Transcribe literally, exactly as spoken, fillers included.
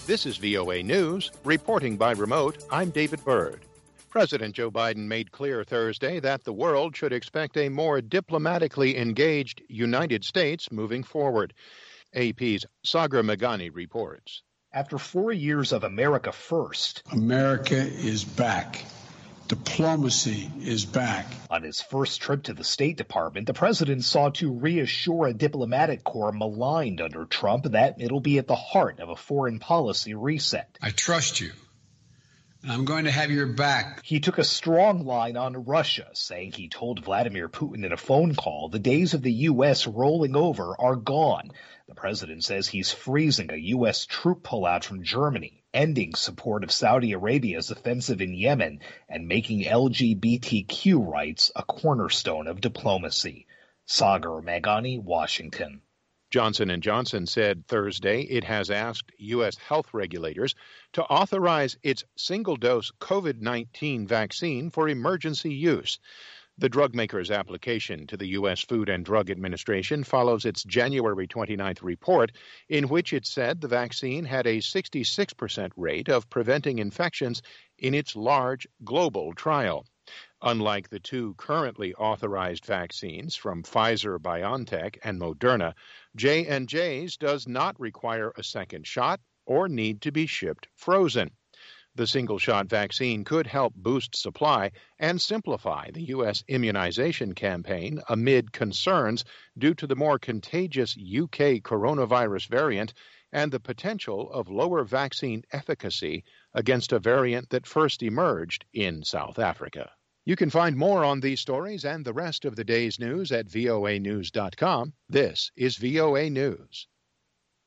This is V O A News. Reporting by remote, I'm David Byrd. President Joe Biden made clear Thursday that the world should expect a more diplomatically engaged United States moving forward. A P's Sagar Meghani reports. After four years of America First, America is back. Diplomacy is back. On his first trip to the State Department, the president sought to reassure a diplomatic corps maligned under Trump that it'll be at the heart of a foreign policy reset. I trust you, and I'm going to have your back. He took a strong line on Russia, saying he told Vladimir Putin in a phone call the days of the U S rolling over are gone. The president says he's freezing a U S troop pullout from Germany, ending support of Saudi Arabia's offensive in Yemen, and making L G B T Q rights a cornerstone of diplomacy. Sagar Meghani, Washington. Johnson and Johnson said Thursday it has asked U S health regulators to authorize its single-dose COVID nineteen vaccine for emergency use. The drug maker's application to the U S Food and Drug Administration follows its January twenty-ninth report, in which it said the vaccine had a sixty-six percent rate of preventing infections in its large global trial. Unlike the two currently authorized vaccines from Pfizer-BioNTech and Moderna, J and J's does not require a second shot or need to be shipped frozen. The single-shot vaccine could help boost supply and simplify the U S immunization campaign amid concerns due to the more contagious U K coronavirus variant and the potential of lower vaccine efficacy against a variant that first emerged in South Africa. You can find more on these stories and the rest of the day's news at voa news dot com. This is V O A News.